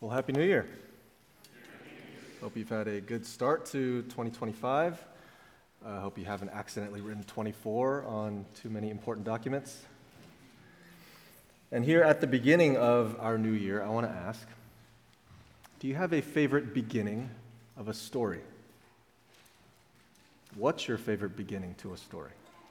Well, Happy New Year. Hope you've had a good start to 2025. I hope you haven't accidentally written 24 on too many important documents. And here at the beginning of our new year, I want to ask, do you have a favorite beginning of a story? What's your favorite beginning to a story?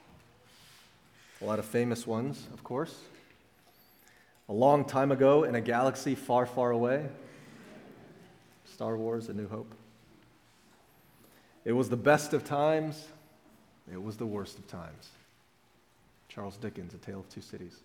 A lot of famous ones, of course. A long time ago in a galaxy far, far away. Star Wars, A New Hope. It was the best of times. It was the worst of times. Charles Dickens, A Tale of Two Cities.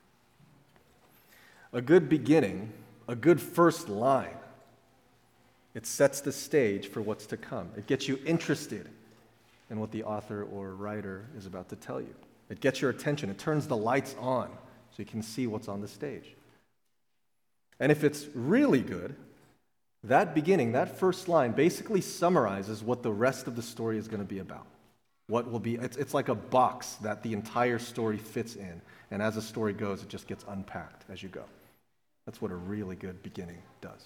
A good beginning, a good first line, it sets the stage for what's to come. It gets you interested in what the author or writer is about to tell you. It gets your attention. It turns the lights on so you can see what's on the stage. And if it's really good, that beginning, that first line, basically summarizes what the rest of the story is going to be about. What will be, it's like a box that the entire story fits in, and as the story goes, it just gets unpacked as you go. That's what a really good beginning does.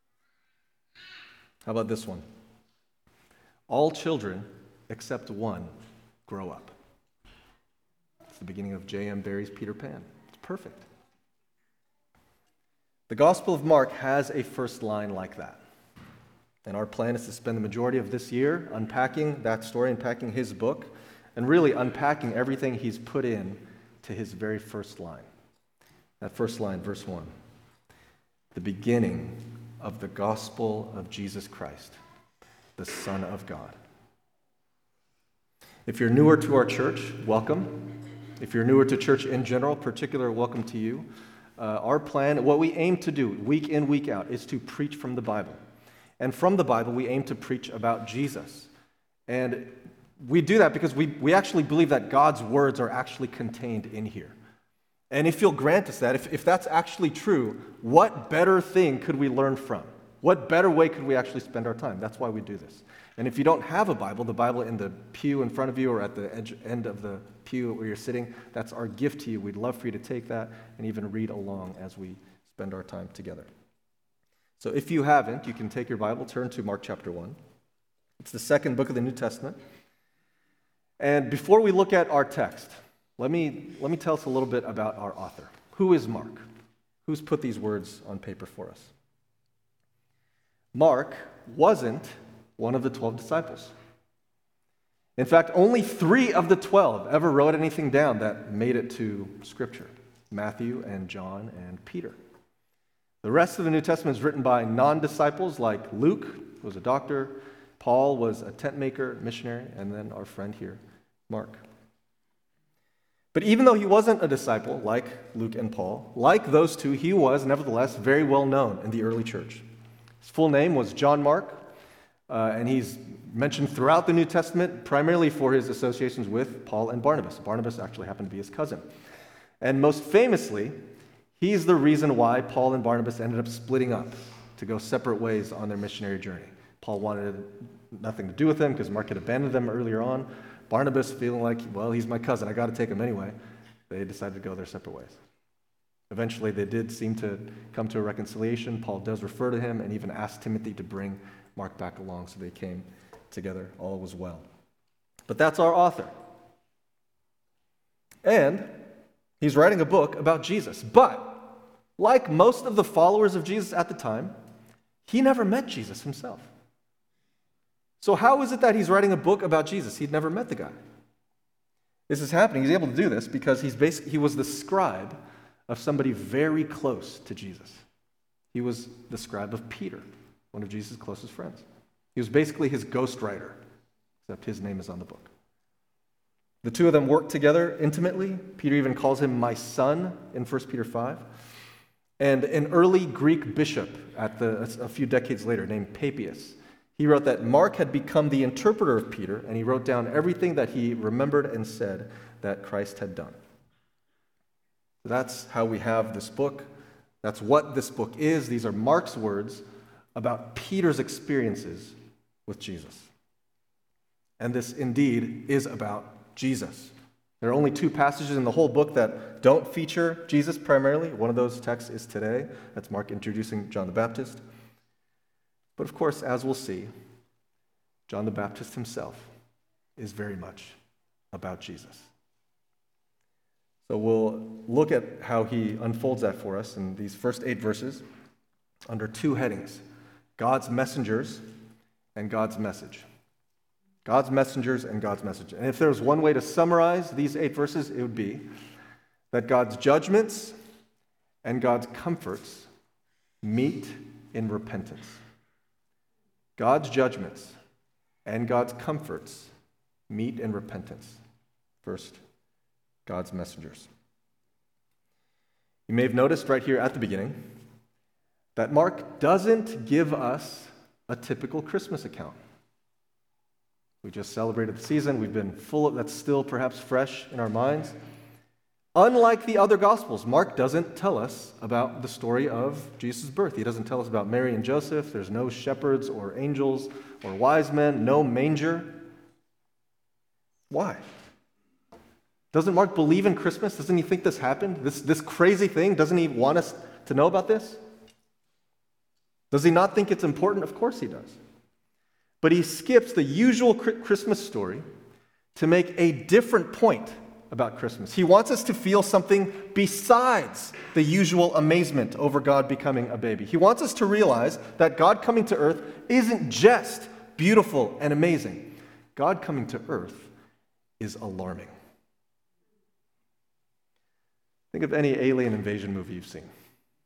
How about this one? All children, except one, grow up. It's the beginning of J.M. Barrie's Peter Pan. It's perfect. The Gospel of Mark has a first line like that. And our plan is to spend the majority of this year unpacking that story, unpacking his book, and really unpacking everything he's put in to his very first line. That first line, verse 1. The beginning of the gospel of Jesus Christ, the Son of God. If you're newer to our church, welcome. If you're newer to church in general, particular welcome to you. Our plan, what we aim to do week in, week out, is to preach from the Bible. And from the Bible, we aim to preach about Jesus. And we do that because we actually believe that God's words are actually contained in here. And if you'll grant us that, if that's actually true, what better thing could we learn from? What better way could we actually spend our time? That's why we do this. And if you don't have a Bible, the Bible in the pew in front of you or at the end of the pew where you're sitting, that's our gift to you. We'd love for you to take that and even read along as we spend our time together. So if you haven't, you can take your Bible, turn to Mark chapter 1. It's the second book of the New Testament. And before we look at our text, let me tell us a little bit about our author. Who is Mark? Who's put these words on paper for us? Mark wasn't one of the 12 disciples. In fact, only 3 of the 12 ever wrote anything down that made it to Scripture. Matthew and John and Peter. The rest of the New Testament is written by non-disciples like Luke, who was a doctor, Paul was a tent maker, missionary, and then our friend here, Mark. But even though he wasn't a disciple like Luke and Paul, like those two, he was nevertheless very well known in the early church. His full name was John Mark, and he's mentioned throughout the New Testament primarily for his associations with Paul and Barnabas. Barnabas actually happened to be his cousin. And most famously, he's the reason why Paul and Barnabas ended up splitting up to go separate ways on their missionary journey. Paul wanted nothing to do with him because Mark had abandoned them earlier on. Barnabas feeling like, well, he's my cousin, I got to take him anyway. They decided to go their separate ways. Eventually, they did seem to come to a reconciliation. Paul does refer to him and even asked Timothy to bring Mark back along, so they came together. All was well. But that's our author. And he's writing a book about Jesus. But like most of the followers of Jesus at the time, he never met Jesus himself. So how is it that he's writing a book about Jesus? He'd never met the guy. This is happening. He's able to do this because he was the scribe of somebody very close to Jesus. He was the scribe of Peter, one of Jesus' closest friends. He was basically his ghostwriter, except his name is on the book. The two of them worked together intimately. Peter even calls him my son in 1 Peter 5. And an early Greek bishop a few decades later named Papias, he wrote that Mark had become the interpreter of Peter, and he wrote down everything that he remembered and said that Christ had done. That's how we have this book. That's what this book is. These are Mark's words about Peter's experiences with Jesus. And this indeed is about Jesus. There are only two passages in the whole book that don't feature Jesus primarily. One of those texts is today. That's Mark introducing John the Baptist. But of course, as we'll see, John the Baptist himself is very much about Jesus. So we'll look at how he unfolds that for us in these first 8 verses under 2 headings: God's messengers and God's message. God's messengers and God's message. And if there was one way to summarize these 8 verses, it would be that God's judgments and God's comforts meet in repentance. God's judgments and God's comforts meet in repentance. First, God's messengers. You may have noticed right here at the beginning that Mark doesn't give us a typical Christmas account. We just celebrated the season. We've been full of, that's still perhaps fresh in our minds. Unlike the other Gospels, Mark doesn't tell us about the story of Jesus' birth. He doesn't tell us about Mary and Joseph. There's no shepherds or angels or wise men, no manger. Why? Doesn't Mark believe in Christmas? Doesn't he think this happened? This crazy thing? Doesn't he want us to know about this? Does he not think it's important? Of course he does. But he skips the usual Christmas story to make a different point about Christmas. He wants us to feel something besides the usual amazement over God becoming a baby. He wants us to realize that God coming to earth isn't just beautiful and amazing. God coming to earth is alarming. Think of any alien invasion movie you've seen.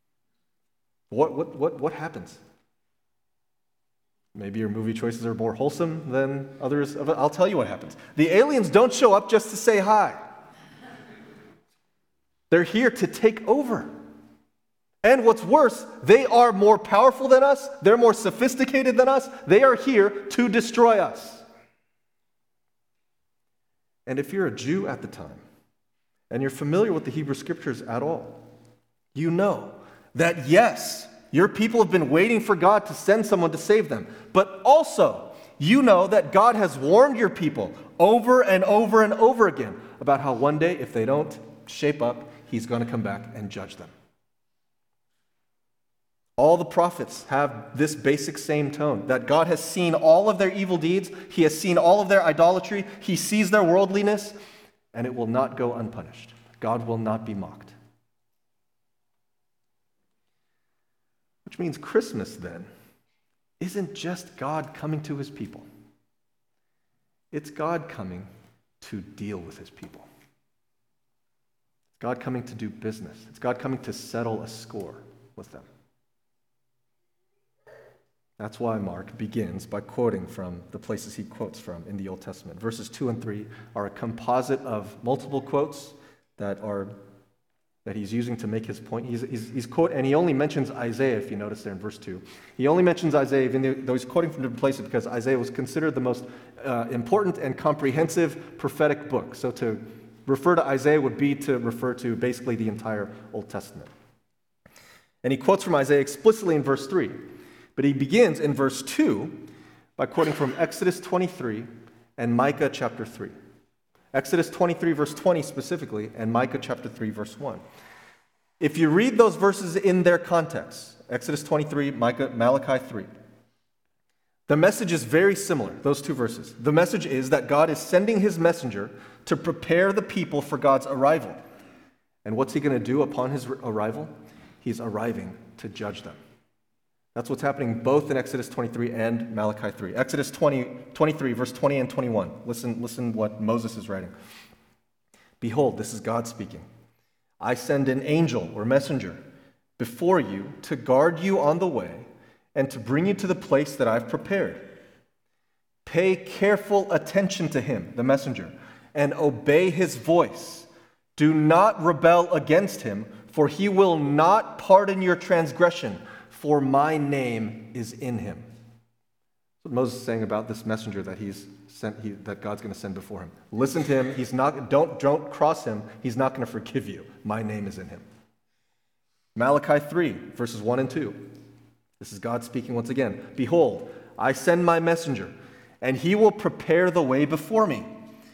What happens? Maybe your movie choices are more wholesome than others. I'll tell you what happens. The aliens don't show up just to say hi. They're here to take over. And what's worse, they are more powerful than us. They're more sophisticated than us. They are here to destroy us. And if you're a Jew at the time, and you're familiar with the Hebrew Scriptures at all, you know that yes, your people have been waiting for God to send someone to save them. But also, you know that God has warned your people over and over and over again about how one day, if they don't shape up, he's going to come back and judge them. All the prophets have this basic same tone, that God has seen all of their evil deeds, he has seen all of their idolatry, he sees their worldliness, and it will not go unpunished. God will not be mocked. Which means Christmas, then, isn't just God coming to his people. It's God coming to deal with his people. It's God coming to do business. It's God coming to settle a score with them. That's why Mark begins by quoting from the places he quotes from in the Old Testament. Verses 2 and 3 are a composite of multiple quotes that he's using to make his point. He's quote, and he only mentions Isaiah, if you notice there in verse 2. He only mentions Isaiah, even though he's quoting from different places, because Isaiah was considered the most important and comprehensive prophetic book. So to refer to Isaiah would be to refer to basically the entire Old Testament. And he quotes from Isaiah explicitly in verse 3. But he begins in verse 2 by quoting from Exodus 23 and Micah chapter 3. Exodus 23, verse 20 specifically, and Micah chapter 3, verse 1. If you read those verses in their context, Exodus 23, Malachi 3, the message is very similar, those two verses. The message is that God is sending his messenger to prepare the people for God's arrival. And what's he going to do upon his arrival? He's arriving to judge them. That's what's happening both in Exodus 23 and Malachi 3. Exodus 23, verse 20 and 21. Listen what Moses is writing. Behold, this is God speaking. I send an angel or messenger before you to guard you on the way and to bring you to the place that I've prepared. Pay careful attention to him, the messenger, and obey his voice. Do not rebel against him, for he will not pardon your transgression, for my name is in him. That's what Moses is saying about this messenger that that God's going to send before him. Listen to him. Don't cross him. He's not going to forgive you. My name is in him. Malachi 3, verses 1 and 2. This is God speaking once again. Behold, I send my messenger, and he will prepare the way before me.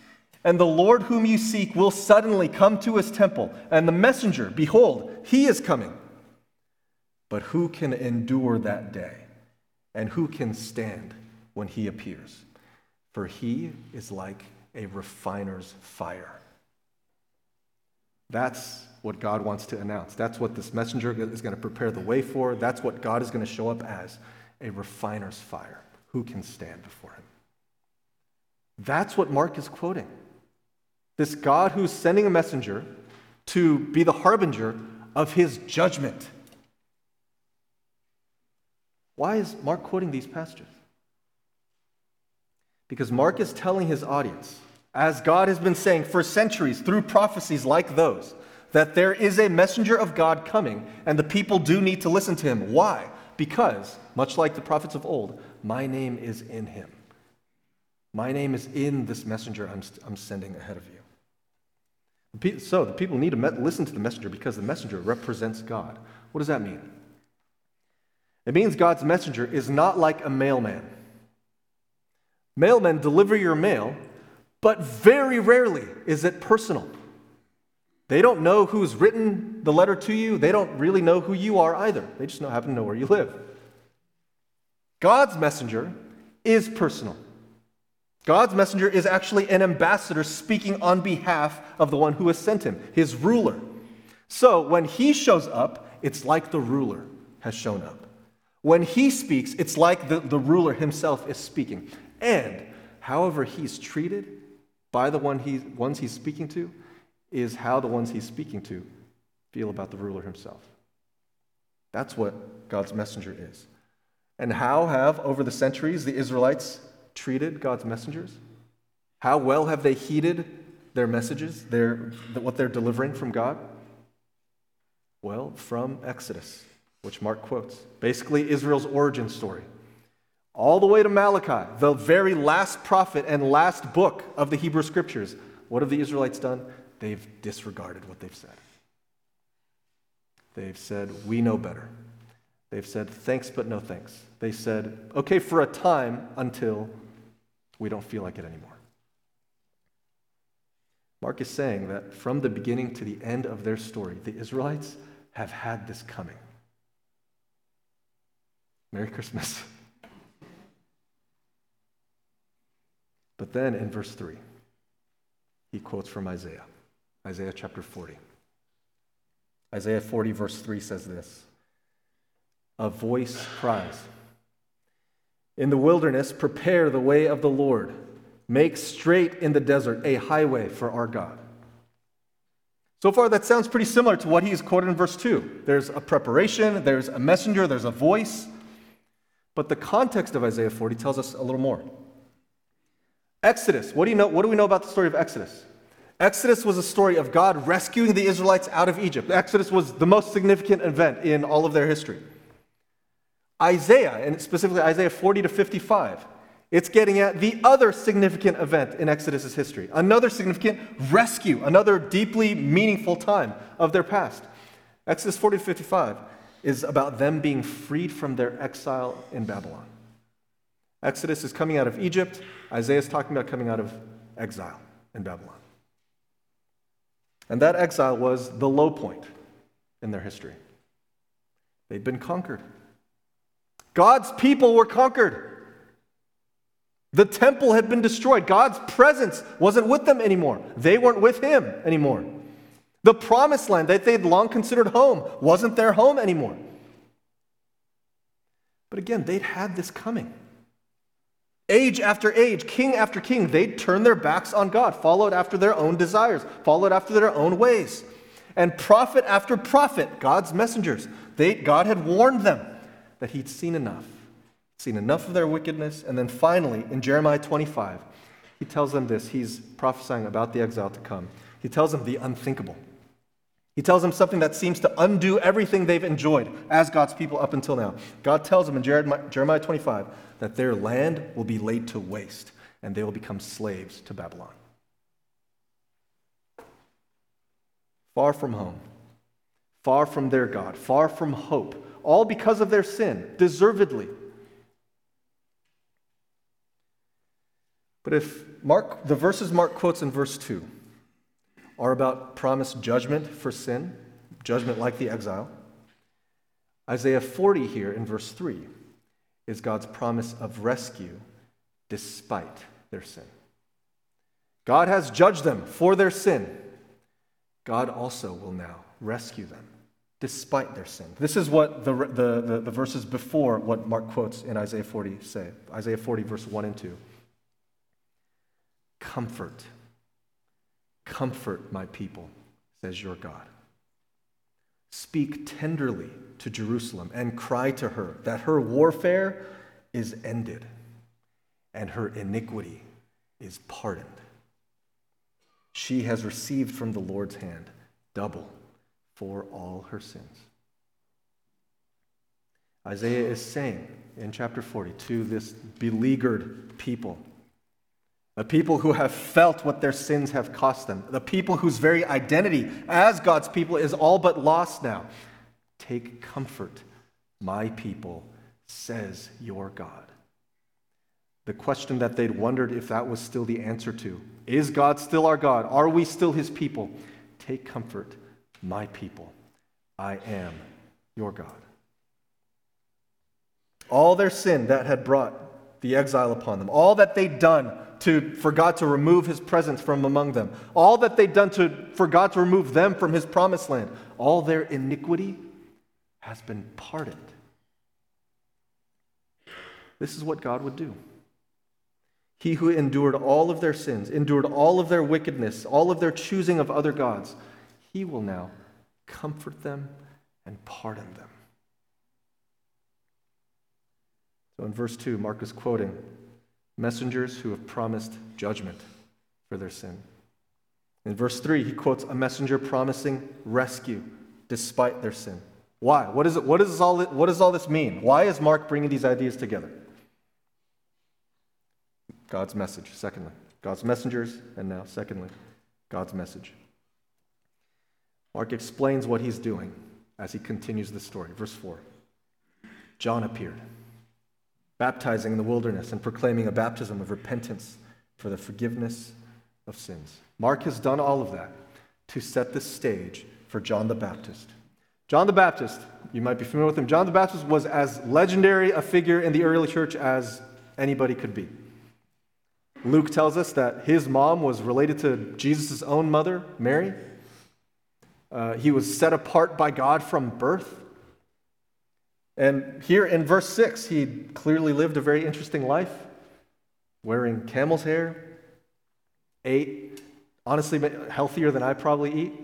And the Lord whom you seek will suddenly come to his temple, and the messenger, behold, he is coming. But who can endure that day? And who can stand when he appears? For he is like a refiner's fire. That's what God wants to announce. That's what this messenger is going to prepare the way for. That's what God is going to show up as, a refiner's fire. Who can stand before him? That's what Mark is quoting. This God who's sending a messenger to be the harbinger of his judgment. Why is Mark quoting these passages? Because Mark is telling his audience, as God has been saying for centuries through prophecies like those, that there is a messenger of God coming, and the people do need to listen to him. Why? Because, much like the prophets of old, my name is in him. My name is in this messenger I'm sending ahead of you. So the people need to listen to the messenger because the messenger represents God. What does that mean? It means God's messenger is not like a mailman. Mailmen deliver your mail, but very rarely is it personal. They don't know who's written the letter to you. They don't really know who you are either. They just happen to know where you live. God's messenger is personal. God's messenger is actually an ambassador speaking on behalf of the one who has sent him, his ruler. So when he shows up, it's like the ruler has shown up. When he speaks, it's like the ruler himself is speaking. And however he's treated by the ones he's speaking to is how the ones he's speaking to feel about the ruler himself. That's what God's messenger is. And how have, over the centuries, the Israelites treated God's messengers? How well have they heeded their messages, what they're delivering from God? Well, from Exodus, which Mark quotes. Basically, Israel's origin story. All the way to Malachi, the very last prophet and last book of the Hebrew Scriptures. What have the Israelites done? They've disregarded what they've said. They've said, we know better. They've said, thanks but no thanks. They said, okay for a time until we don't feel like it anymore. Mark is saying that from the beginning to the end of their story, the Israelites have had this coming. Merry Christmas. But then in verse 3, he quotes from Isaiah chapter 40. Isaiah 40 verse 3 says this, a voice cries, in the wilderness, prepare the way of the Lord. Make straight in the desert a highway for our God. So far, that sounds pretty similar to what he's quoted in verse 2. There's a preparation, there's a messenger, there's a voice. But the context of Isaiah 40 tells us a little more. Exodus, what do we know about the story of Exodus? Exodus was a story of God rescuing the Israelites out of Egypt. Exodus was the most significant event in all of their history. Isaiah, and specifically Isaiah 40 to 55, it's getting at the other significant event in Exodus' history, another significant rescue, another deeply meaningful time of their past. Exodus 40 to 55 is about them being freed from their exile in Babylon. Exodus is coming out of Egypt. Isaiah is talking about coming out of exile in Babylon. And that exile was the low point in their history. They'd been conquered. God's people were conquered. The temple had been destroyed. God's presence wasn't with them anymore. They weren't with him anymore. The promised land that they'd long considered home wasn't their home anymore. But again, they'd had this coming. Age after age, king after king, they'd turned their backs on God, followed after their own desires, followed after their own ways. And prophet after prophet, God's messengers, God had warned them that he'd seen enough of their wickedness. And then finally, in Jeremiah 25, he tells them this. He's prophesying about the exile to come. He tells them the unthinkable. He tells them something that seems to undo everything they've enjoyed as God's people up until now. God tells them in Jeremiah 25 that their land will be laid to waste and they will become slaves to Babylon. Far from home, far from their God, far from hope, all because of their sin, deservedly. But if The verses Mark quotes in verse 2 are about promised judgment for sin, judgment like the exile. Isaiah 40 here in verse 3 is God's promise of rescue despite their sin. God has judged them for their sin. God also will now rescue them despite their sin. This is what the verses before what Mark quotes in Isaiah 40 say. Isaiah 40, verse 1 and 2. Comfort, comfort my people, says your God. Speak tenderly to Jerusalem and cry to her that her warfare is ended and her iniquity is pardoned. She has received from the Lord's hand double for all her sins. Isaiah is saying in chapter 40 to this beleaguered people, the people who have felt what their sins have cost them, the people whose very identity as God's people is all but lost now. Take comfort, my people, says your God. The question that they'd wondered if that was still the answer to, is God still our God? Are we still his people? Take comfort, my people. I am your God. All their sin that had brought the exile upon them, all that they'd done for God to remove his presence from among them, all that they'd done for God to remove them from his promised land, all their iniquity has been pardoned. This is what God would do. He who endured all of their sins, endured all of their wickedness, all of their choosing of other gods, he will now comfort them and pardon them. So in verse 2, Mark is quoting messengers who have promised judgment for their sin. In verse 3, he quotes a messenger promising rescue despite their sin. Why? What does all this mean? Why is Mark bringing these ideas together? God's message, secondly. God's messengers, and now, secondly, God's message. Mark explains what he's doing as he continues the story. Verse 4. John appeared, baptizing in the wilderness and proclaiming a baptism of repentance for the forgiveness of sins. Mark has done all of that to set the stage for John the Baptist. John the Baptist, you might be familiar with him. John the Baptist was as legendary a figure in the early church as anybody could be. Luke tells us that his mom was related to Jesus' own mother, Mary. He was set apart by God from birth. And here in verse 6, he clearly lived a very interesting life, wearing camel's hair, ate, honestly, healthier than I probably eat.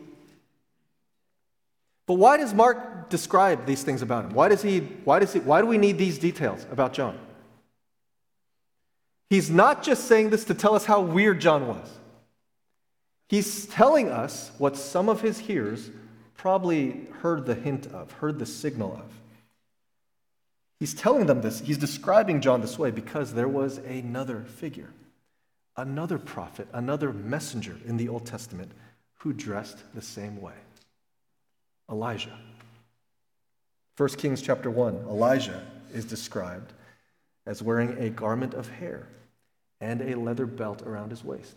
But why does Mark describe these things about him? Why do we need these details about John? He's not just saying this to tell us how weird John was. He's telling us what some of his hearers probably heard the hint of, heard the signal of. He's telling them this. He's describing John this way because there was another figure, another prophet, another messenger in the Old Testament who dressed the same way. Elijah. 1 Kings chapter 1, Elijah is described as wearing a garment of hair and a leather belt around his waist.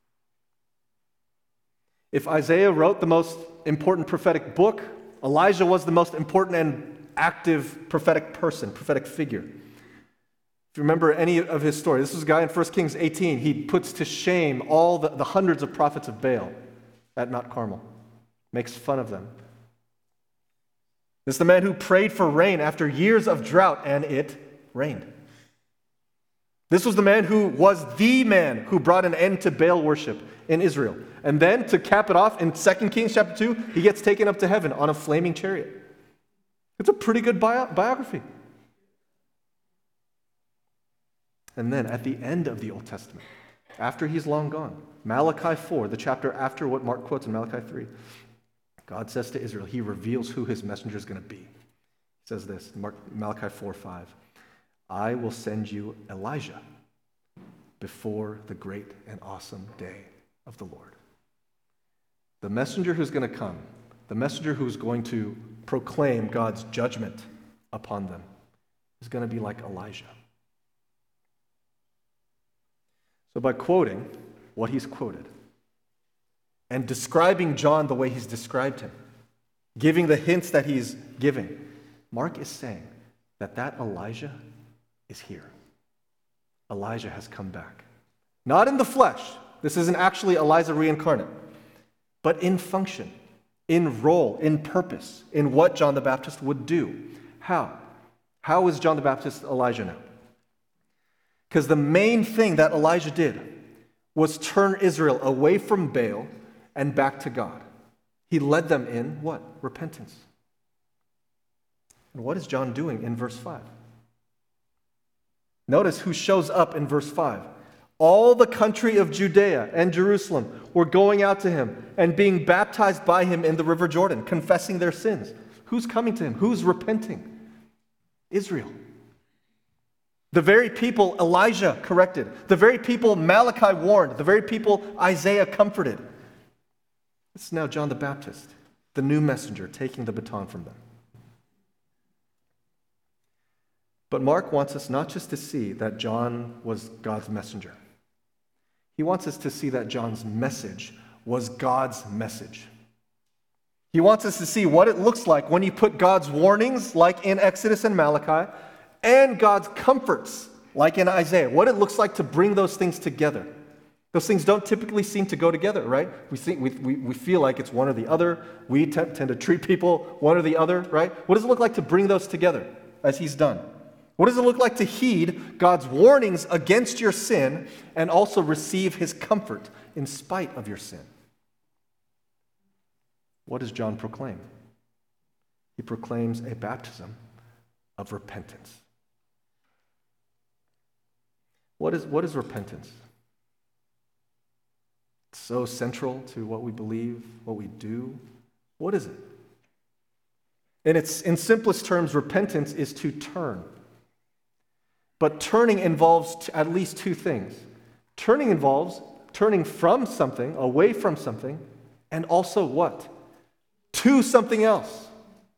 If Isaiah wrote the most important prophetic book, Elijah was the most important and active prophetic person, prophetic figure. If you remember any of his story, this was a guy in 1 Kings 18. He puts to shame all the hundreds of prophets of Baal at Mount Carmel, makes fun of them. This is the man who prayed for rain after years of drought, and it rained. This was the man who was the man who brought an end to Baal worship in Israel. And then, to cap it off, in 2 Kings chapter 2, he gets taken up to heaven on a flaming chariot. It's a pretty good biography. And then, at the end of the Old Testament, after he's long gone, Malachi 4, the chapter after what Mark quotes in Malachi 3, God says to Israel, he reveals who his messenger is going to be. He says this, Malachi 4:5. I will send you Elijah before the great and awesome day of the Lord. The messenger who's going to come, the messenger who's going to proclaim God's judgment upon them, is going to be like Elijah. So by quoting what he's quoted and describing John the way he's described him, giving the hints that he's giving, Mark is saying that Elijah is here. Elijah has come back. Not in the flesh. This isn't actually Elijah reincarnate, but in function, in role, in purpose, in what John the Baptist would do. How? How is John the Baptist Elijah now? Because the main thing that Elijah did was turn Israel away from Baal and back to God. He led them in what? Repentance. And what is John doing in verse 5? Notice who shows up in verse 5. All the country of Judea and Jerusalem were going out to him and being baptized by him in the river Jordan, confessing their sins. Who's coming to him? Who's repenting? Israel. The very people Elijah corrected, the very people Malachi warned, the very people Isaiah comforted. It's now John the Baptist, the new messenger, taking the baton from them. But Mark wants us not just to see that John was God's messenger. He wants us to see that John's message was God's message. He wants us to see what it looks like when you put God's warnings, like in Exodus and Malachi, and God's comforts, like in Isaiah, what it looks like to bring those things together. Those things don't typically seem to go together, right? We feel like it's one or the other. We tend to treat people one or the other, right? What does it look like to bring those together as he's done? What does it look like to heed God's warnings against your sin and also receive his comfort in spite of your sin? What does John proclaim? He proclaims a baptism of repentance. What is repentance? It's so central to what we believe, what we do. What is it? In simplest terms, repentance is to turn. But turning involves at least two things. Turning involves turning from something, away from something, and also what? To something else.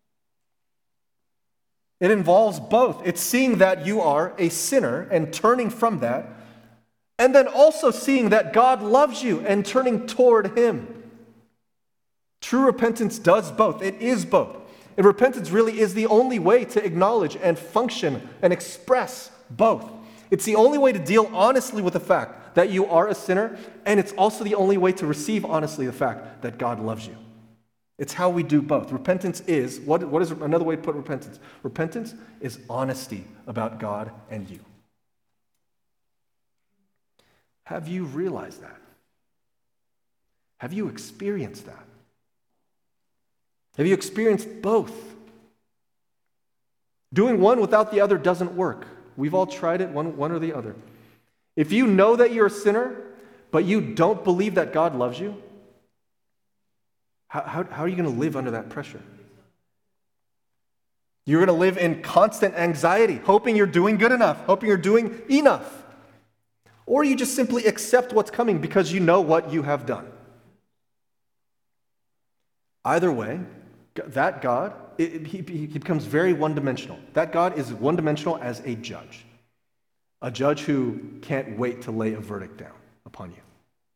It involves both. It's seeing that you are a sinner and turning from that, and then also seeing that God loves you and turning toward him. True repentance does both. It is both. And repentance really is the only way to acknowledge and function and express both. It's the only way to deal honestly with the fact that you are a sinner, and it's also the only way to receive honestly the fact that God loves you. It's how we do both. Repentance is, what is another way to put repentance? Repentance is honesty about God and you. Have you realized that? Have you experienced that? Have you experienced both? Doing one without the other doesn't work. We've all tried it, one or the other. If you know that you're a sinner, but you don't believe that God loves you, how are you going to live under that pressure? You're going to live in constant anxiety, hoping you're doing good enough, hoping you're doing enough. Or you just simply accept what's coming because you know what you have done. Either way, that God, he becomes very one-dimensional. That God is one-dimensional as a judge who can't wait to lay a verdict down upon you.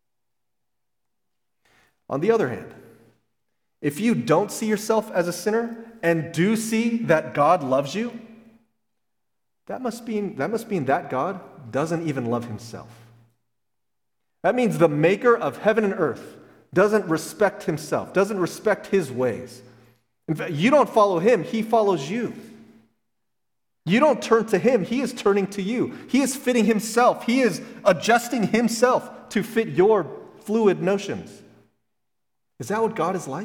On the other hand, if you don't see yourself as a sinner and do see that God loves you, that must mean that God doesn't even love himself. That means the maker of heaven and earth doesn't respect himself, doesn't respect his ways. In fact, you don't follow him, he follows you. You don't turn to him, he is turning to you. He is fitting himself, he is adjusting himself to fit your fluid notions. Is that what God is like?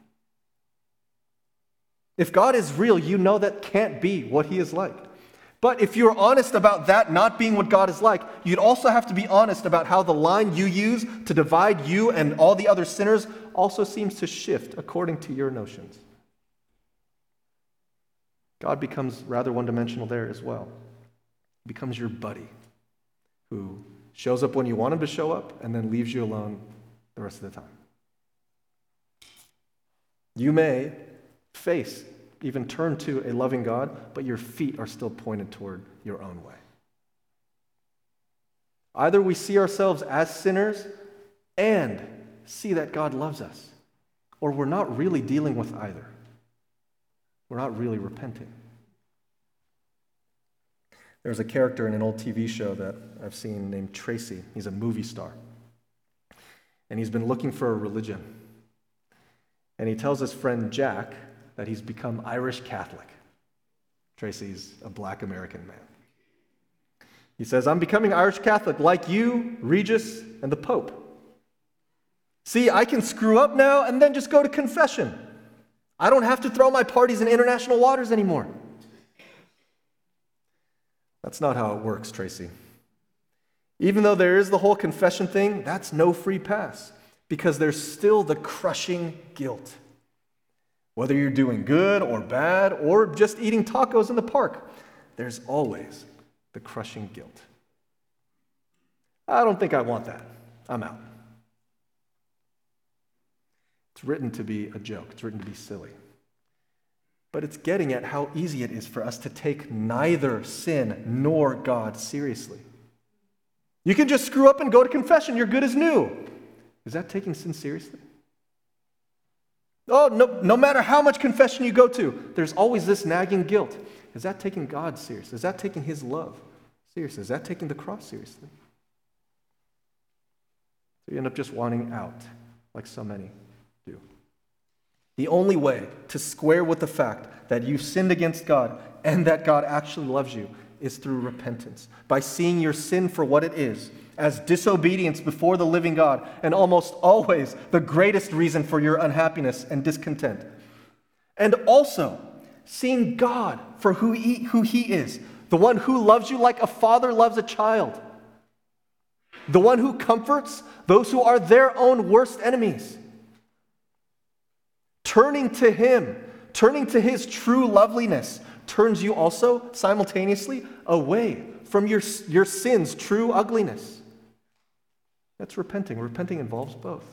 If God is real, you know that can't be what he is like. But if you're honest about that not being what God is like, you'd also have to be honest about how the line you use to divide you and all the other sinners also seems to shift according to your notions. God becomes rather one-dimensional there as well. He becomes your buddy who shows up when you want him to show up and then leaves you alone the rest of the time. You may even turn to a loving God, but your feet are still pointed toward your own way. Either we see ourselves as sinners and see that God loves us, or we're not really dealing with either. We're not really repenting. There's a character in an old TV show that I've seen named Tracy. He's a movie star. And he's been looking for a religion. And he tells his friend Jack that he's become Irish Catholic. Tracy's a black American man. He says, I'm becoming Irish Catholic like you, Regis, and the Pope. See, I can screw up now and then just go to confession. I don't have to throw my parties in international waters anymore. That's not how it works, Tracy. Even though there is the whole confession thing, that's no free pass, because there's still the crushing guilt. Whether you're doing good or bad or just eating tacos in the park, there's always the crushing guilt. I don't think I want that. I'm out. It's written to be a joke. It's written to be silly. But it's getting at how easy it is for us to take neither sin nor God seriously. You can just screw up and go to confession. You're good as new. Is that taking sin seriously? Oh, no matter how much confession you go to, there's always this nagging guilt. Is that taking God seriously? Is that taking his love seriously? Is that taking the cross seriously? So you end up just wanting out, like so many do. The only way to square with the fact that you've sinned against God and that God actually loves you is through repentance, by seeing your sin for what it is, as disobedience before the living God, and almost always the greatest reason for your unhappiness and discontent. And also seeing God for who he is, the one who loves you like a father loves a child, the one who comforts those who are their own worst enemies. Turning to him, turning to his true loveliness, turns you also simultaneously away from your sin's true ugliness. That's repenting. Repenting involves both.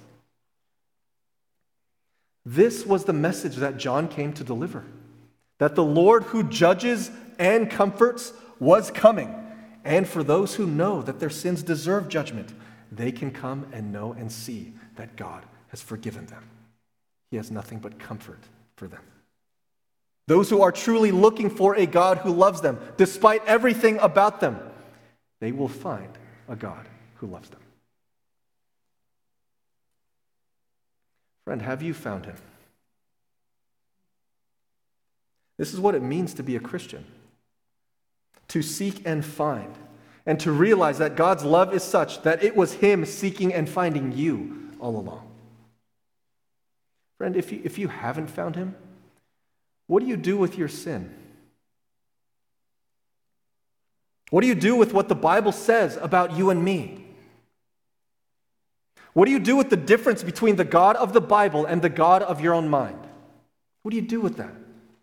This was the message that John came to deliver, that the Lord who judges and comforts was coming. And for those who know that their sins deserve judgment, they can come and know and see that God has forgiven them. He has nothing but comfort for them. Those who are truly looking for a God who loves them, despite everything about them, they will find a God who loves them. Friend, have you found him? This is what it means to be a Christian. To seek and find, and to realize that God's love is such that it was him seeking and finding you all along. Friend, if you haven't found him, what do you do with your sin? What do you do with what the Bible says about you and me? What do you do with the difference between the God of the Bible and the God of your own mind? What do you do with that?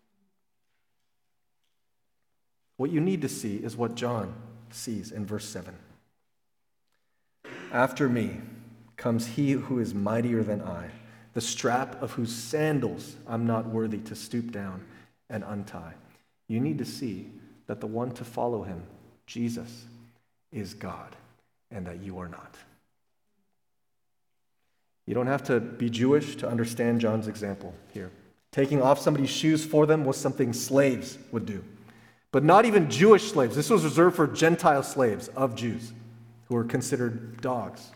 What you need to see is what John sees in verse 7. After me comes he who is mightier than I, the strap of whose sandals I'm not worthy to stoop down and untie. You need to see that the one to follow him, Jesus, is God, and that you are not. You don't have to be Jewish to understand John's example here. Taking off somebody's shoes for them was something slaves would do. But not even Jewish slaves. This was reserved for Gentile slaves of Jews who were considered dogs.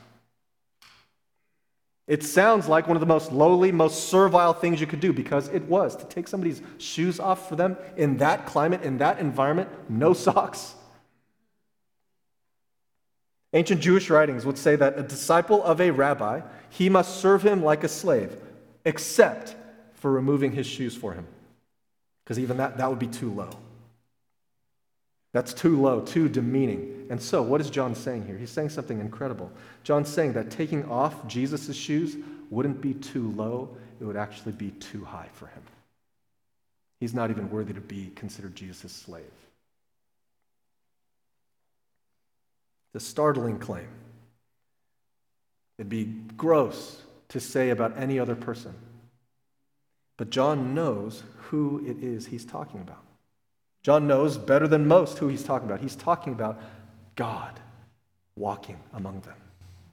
It sounds like one of the most lowly, most servile things you could do, because it was. To take somebody's shoes off for them in that climate, in that environment, no socks. Ancient Jewish writings would say that a disciple of a rabbi, he must serve him like a slave, except for removing his shoes for him. Because even that would be too low. That's too low, too demeaning. And so, what is John saying here? He's saying something incredible. John's saying that taking off Jesus' shoes wouldn't be too low, it would actually be too high for him. He's not even worthy to be considered Jesus' slave. The startling claim. It'd be gross to say about any other person. But John knows who it is he's talking about. John knows better than most who he's talking about. He's talking about God, walking among them.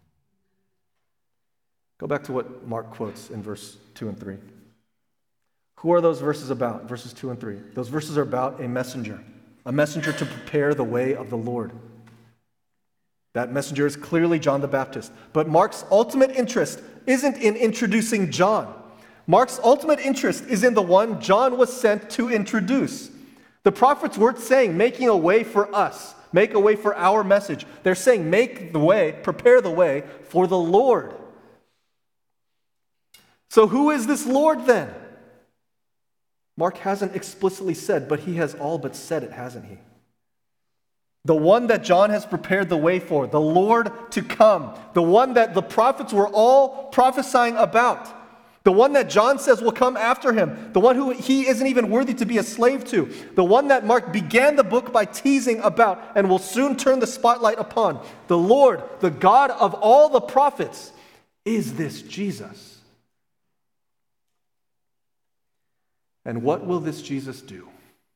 Go back to what Mark quotes in verse 2 and 3. Who are those verses about? Verses 2 and 3. Those verses are about a messenger to prepare the way of the Lord. That messenger is clearly John the Baptist. But Mark's ultimate interest isn't in introducing John. Mark's ultimate interest is in the one John was sent to introduce. The prophets weren't saying, making a way for us, make a way for our message. They're saying, make the way, prepare the way for the Lord. So who is this Lord then? Mark hasn't explicitly said, but he has all but said it, hasn't he? The one that John has prepared the way for, the Lord to come, the one that the prophets were all prophesying about, the one that John says will come after him, the one who he isn't even worthy to be a slave to, the one that Mark began the book by teasing about and will soon turn the spotlight upon, the Lord, the God of all the prophets, is this Jesus. And what will this Jesus do?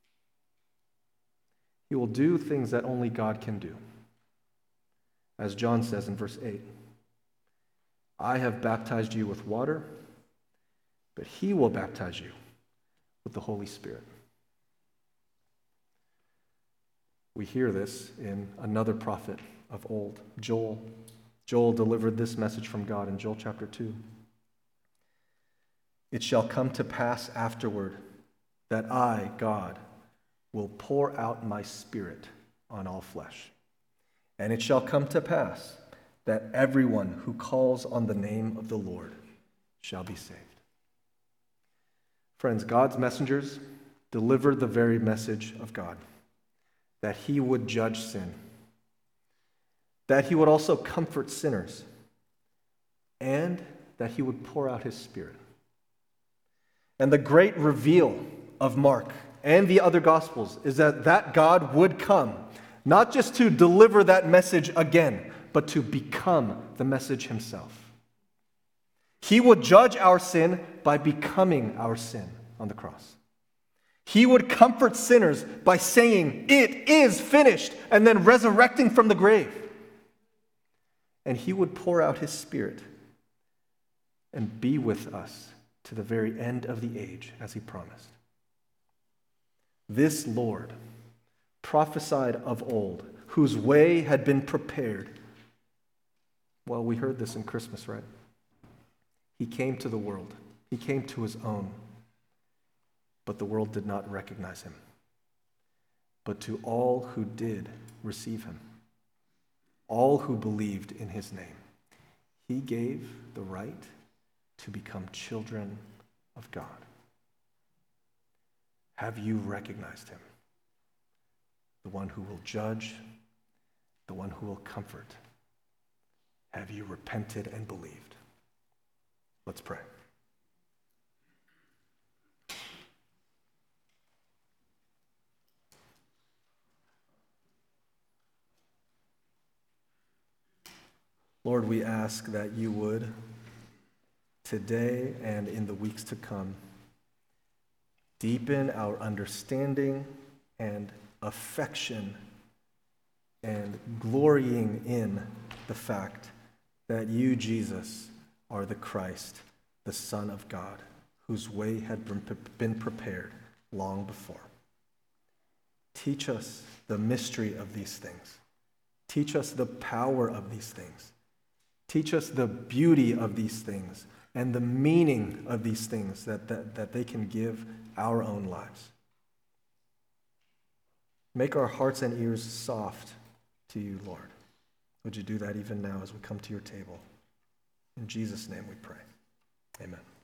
He will do things that only God can do. As John says in verse 8, I have baptized you with water, but he will baptize you with the Holy Spirit. We hear this in another prophet of old, Joel. Joel delivered this message from God in Joel chapter 2. It shall come to pass afterward that I, God, will pour out my Spirit on all flesh. And it shall come to pass that everyone who calls on the name of the Lord shall be saved. Friends, God's messengers delivered the very message of God, that he would judge sin, that he would also comfort sinners, and that he would pour out his Spirit. And the great reveal of Mark and the other Gospels is that God would come, not just to deliver that message again, but to become the message himself. He would judge our sin by becoming our sin on the cross. He would comfort sinners by saying, it is finished, and then resurrecting from the grave. And he would pour out his Spirit and be with us to the very end of the age, as he promised. This Lord, prophesied of old, whose way had been prepared. Well, we heard this in Christmas, right? He came to the world. He came to his own. But the world did not recognize him. But to all who did receive him, all who believed in his name, he gave the right to become children of God. Have you recognized him? The one who will judge, the one who will comfort. Have you repented and believed? Let's pray. Lord, we ask that you would, today and in the weeks to come, deepen our understanding and affection and glorying in the fact that you, Jesus, are the Christ, the Son of God, whose way had been prepared long before. Teach us the mystery of these things. Teach us the power of these things. Teach us the beauty of these things and the meaning of these things that they can give our own lives. Make our hearts and ears soft to you, Lord. Would you do that even now as we come to your table? In Jesus' name we pray. Amen.